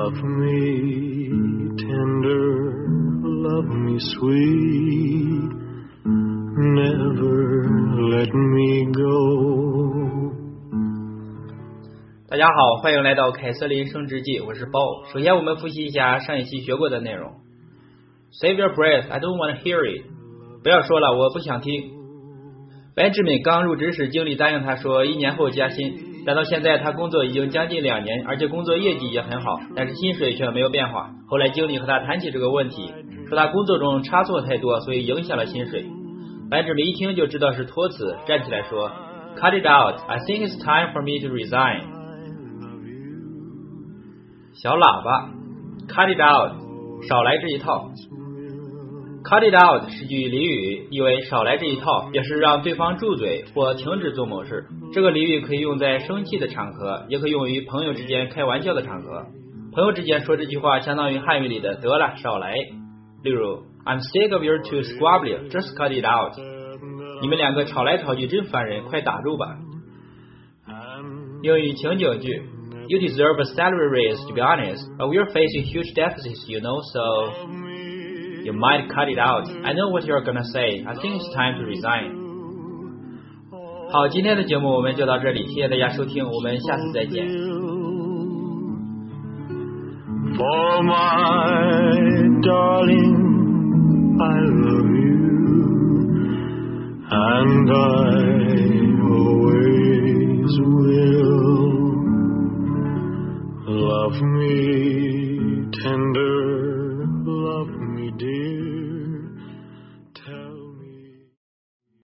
Love me tender, love me sweet, never let me go。 大家好，欢迎来到凯瑟琳升职记，我是包。首先我们复习一下上一期学过的内容。 Save your breath, I don't want to hear it。 不要说了，我不想听。白志敏刚入职时，经理答应他说1年后加薪，但到现在他工作已经将近2年，而且工作业绩也很好，但是薪水却没有变化。后来经理和他谈起这个问题，说他工作中差错太多，所以影响了薪水。白志敏一听就知道是托词，站起来说 Cut it out, I think it's time for me to resign。 小喇叭 Cut it out， 少来这一套。 Cut it out 是句俚语，意为少来这一套，表示让对方住嘴或停止做某事。这个俚语可以用在生气的场合，也可以用于朋友之间开玩笑的场合。朋友之间说这句话相当于汉语里的得了少来。例如 I'm sick of your two squabbling, just cut it out。 你们两个吵来吵去真烦人，快打住吧。英语情景句 You deserve a salary raise, to be honest, but we're facing huge deficits, you know, so you might cut it out. I know what you're gonna say. I think it's time to resign. 好，今天的节目我们就到这里，谢谢大家收听，我们下次再见。 For my darling, I love you, and I always will. Love me